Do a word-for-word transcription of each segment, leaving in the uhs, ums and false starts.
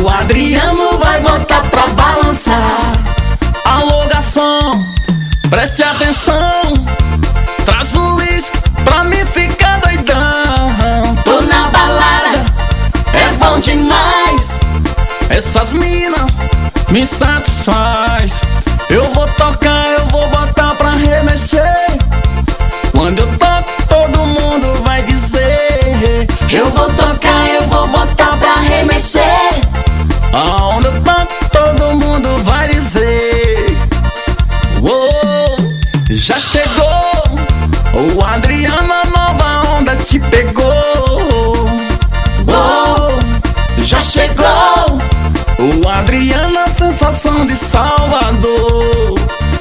o Adriano vai botar pra balançar. Alô, garçom, preste atenção, traz o uísque pra mim ficar doidão. Tô na balada, é bom demais, essas minas me satisfaz. Eu vou tocar, eu vou botar pra remexer. Quando eu toco, todo mundo vai dizer: eu vou tocar, eu vou botar pra remexer. Aonde eu toco, todo mundo vai dizer: uou, já chegou, o Adriano, a nova onda te pegou. Uou, já chegou, o Adriano, a sensação de Salvador.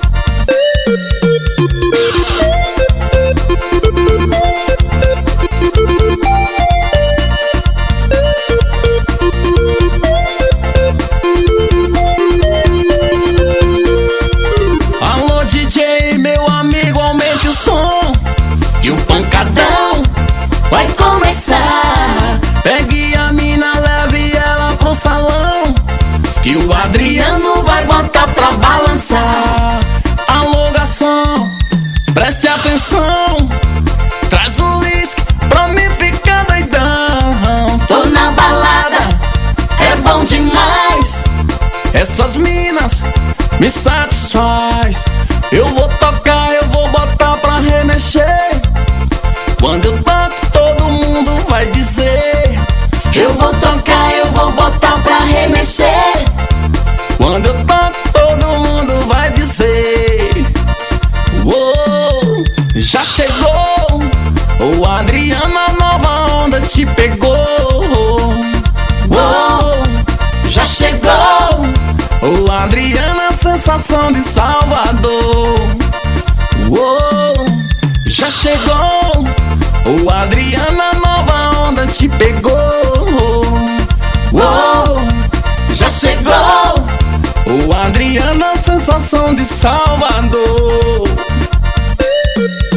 Alô, D J, meu amigo, aumente o som e o pancadão vai começar. Pegue a mina, leve ela pro salão, e o Adriano vai botar pra balançar. Alô, garçom, preste atenção, traz o uísque pra mim ficar doidão. Tô na balada, é bom demais, essas minas me satisfaz. Eu vou tocar, eu vou botar pra remexer. Quando eu toco, todo mundo vai dizer: eu vou tocar, eu vou botar pra remexer. Quando eu toco, todo mundo vai dizer: uou, já chegou, o Adriano, a nova onda te pegou. Uou, já chegou, o Adriano, a sensação de Salvador. Uou, já chegou, o Adriano, a nova onda te pegou. Uou, já chegou, o Adriano, a sensação de Salvador.